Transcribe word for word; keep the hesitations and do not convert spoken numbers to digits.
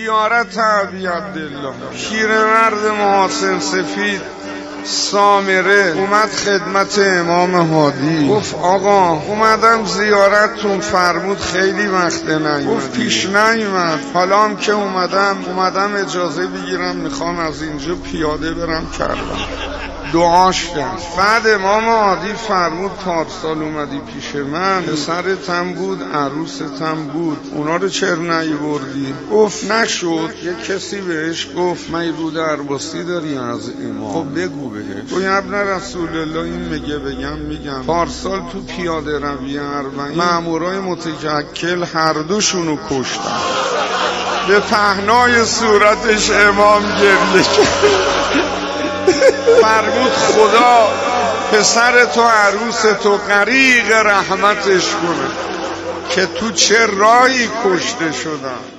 زیارت ابی عبدالله پیرمرد محاسن سفید سامره اومد خدمت امام هادی، گفت آقا اومدم زیارتتون، فرمود خیلی وقت نیومد. گفت پیش نیومد، حالا هم که اومدم اومدم اجازه بگیرم، میخوام از اینجا پیاده برم کربلا. دعاش کرد. بعد امام هادی فرمود پارسال اومدی پیش من، پسرتم بود عروستم بود، اونا رو چرا نیاوردی؟ گفت نشد. یه کسی بهش گفت من رو درباسی داری از امام؟ خب بگو بهش. گفت ابن رسول الله این میگه بگم میگم پارسال تو پیاده روی اربعین مامورای متجکل هر دوشونو کشتن. به پهنای صورتش امام گریه کرد. فرمود خدا پسر تو عروس تو غریق رحمتش کنه که تو چه راهی کشته شدن.